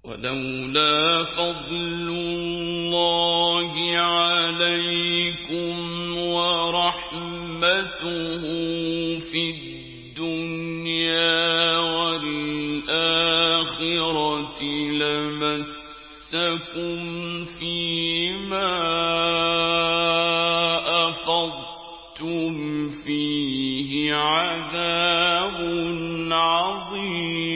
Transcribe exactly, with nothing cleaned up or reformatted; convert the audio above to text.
ولولا فضل الله عليكم ورحمته في الدنيا والآخرة لمسكم فيما أفضتم فيه عذاب عظيم.